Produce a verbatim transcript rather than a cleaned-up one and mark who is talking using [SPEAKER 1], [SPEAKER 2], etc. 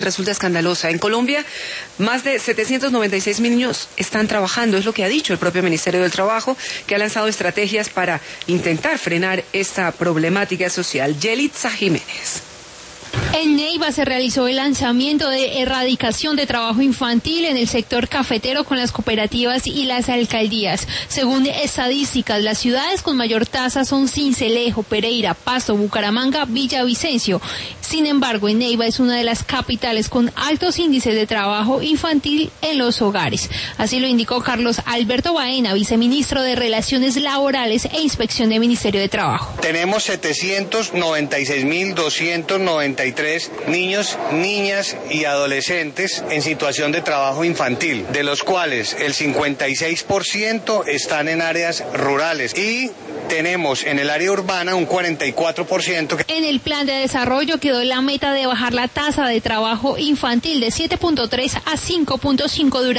[SPEAKER 1] Resulta escandalosa. En Colombia, más de setecientos noventa y seis mil niños están trabajando, es lo que ha dicho el propio Ministerio del Trabajo, que ha lanzado estrategias para intentar frenar esta problemática social. Yelitza Jiménez.
[SPEAKER 2] En Neiva se realizó el lanzamiento de erradicación de trabajo infantil en el sector cafetero con las cooperativas y las alcaldías. Según estadísticas, las ciudades con mayor tasa son Sincelejo, Pereira, Pasto, Bucaramanga, Villavicencio. Sin embargo, en Neiva es una de las capitales con altos índices de trabajo infantil en los hogares. Así lo indicó Carlos Alberto Baena, viceministro de Relaciones Laborales e Inspección del Ministerio de Trabajo.
[SPEAKER 3] Tenemos setecientos noventa y seis mil doscientos noventa y tres niños, niñas y adolescentes en situación de trabajo infantil, de los cuales el cincuenta y seis por ciento están en áreas rurales y tenemos en el área urbana un cuarenta y cuatro por ciento.
[SPEAKER 2] En el plan de desarrollo quedó la meta de bajar la tasa de trabajo infantil de siete punto tres a cinco punto cinco durante